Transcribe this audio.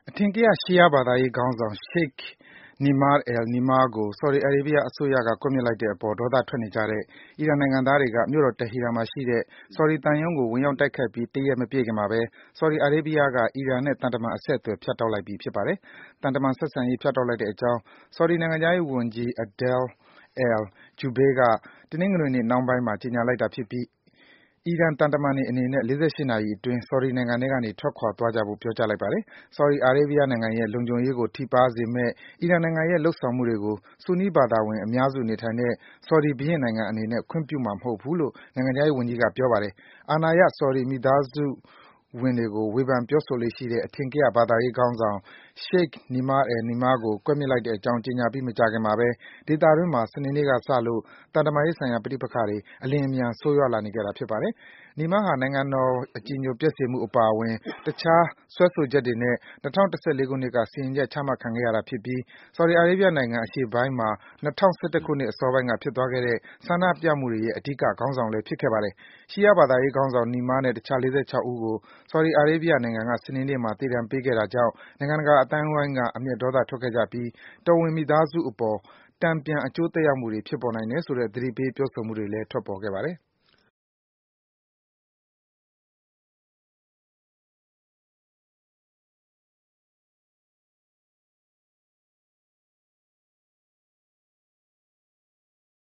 အထင်ကရ ရှီယားဘာသာရေးခေါင်းဆောင် Sheikh Nimr al-Nimr ကို ဆော်ဒီအာရေးဗီးယားအစိုးရက ကွပ်မျက်လိုက်တဲ့အပေါ် ဒေါသထွက်နေကြတဲ့ အီရန်နိုင်ငံသားတွေက မြို့တော် Tehran မှာရှိတဲ့ ဆော်ဒီသံရုံးကို ဝင်ရောက်တိုက်ခိုက်ပြီး တရက်မပြည့်ခင်မှာဘဲ ဆော်ဒီအာရေးဗီးယားက အီရန်နဲ့ သံတမန်အဆက်အသွယ် ဖြတ်တောက်လိုက်ပြီ ဖြစ်ပါတယ်။ သံတမန်ဆက်ဆံရေး ဖြတ်တောက်လိုက်တဲ့အကြောင်း ဆော်ဒီနိုင်ငံခြားရေးဝန်ကြီး Adel al-Jubeir က တနင်္ဂနွေနေ့နှောင်းပိုင်းမှာ ကြေညာလိုက်တာဖြစ်ပြီး အီရန်သံတမန်တွေအနေနဲ့ ၄၈ နာရီအတွင်း ဆော်ဒီနိုင်ငံထဲကနေ ထွက်ခွာသွားကြဖို့ ပြောကြားလိုက်ပါတယ်။ ဆော်ဒီအာရေးဗီးယားနိုင်ငံရဲ့ လုံခြုံရေးကို ထိပါးစေမယ့် အီရန်နိုင်ငံရဲ့ လုပ်ဆောင်မှုတွေကို ဆူနီးဘာသာဝင်အများစုနေထိုင်တဲ့ ဆော်ဒီဘုရင့်နိုင်ငံအနေနဲ့ ခွင့်ပြုမှာမဟုတ်ဘူးလို့ နိုင်ငံခြားရေးဝန်ကြီးက ပြောပါတယ်။ အာဏာရ ဆော်ဒီမိသားစုဝင်တွေကို ဝေဖန်ပြောဆိုလေ့ရှိတဲ့ အထင်ကရ ဘာသာရေးခေါင်းဆောင် Sheikh Nimr al-Nimr ကို ကွပ်မျက်လိုက်တဲ့အကြောင်း ကြေညာပြီး မကြာခင်မှာဘဲ ဒေသတွင်းမှာ စနေနေ့ကစလို့ သံတမန်ရေးဆိုင်ရာ ပဋိပက္ခတွေ အလျင်အမြန် ဆိုးရွားလာနေခဲ့တာ ဖြစ်ပါတယ်။ Nimr ဟာ နိုင်ငံတော်အကြည်ညိုပျက်စေမှုအပါအဝင် တခြားစွဲဆိုချက်တွေနဲ့ ၂၀၁၄ ခုနှစ်က စီရင်ချက် ချမှတ်ခံခဲ့ရတာဖြစ်ပြီး ဆော်ဒီအာရေးဗီးယားနိုင်ငံ အရှေ့ပိုင်းမှာ ၂၀၁၁ ခုနှစ် အစောပိုင်းက ဖြစ်သွားခဲ့တဲ့ ဆန္ဒပြမှုတွေရဲ့ အဓိက ခေါင်းဆောင်လည်း ဖြစ်ခဲ့ပါတယ်။ ရှီယားဘာသာရေးခေါင်းဆောင် Nimr နဲ့ တခြား ၄၆ ဦးကို ဆော်ဒီအာရေးဗီးယားနိုင်ငံက စနေနေ့မှာ သေဒဏ်ပေးခဲ့တာကြောင့် နိုင်ငံတကာ အသိုင်းအဝိုင်းက အမျက်ဒေါသထွက်ခဲ့ကြပြီး တော်ဝင်မိသားစုအပေါ် တန်ပြန် အကျိုးသက်ရောက်မှုတွေ ဖြစ်ပေါ်နိုင်တယ်ဆိုတဲ့ သတိပေး ပြောဆိုမှုတွေလည်း ထွက်ပေါ်ခဲ့ပါတယ်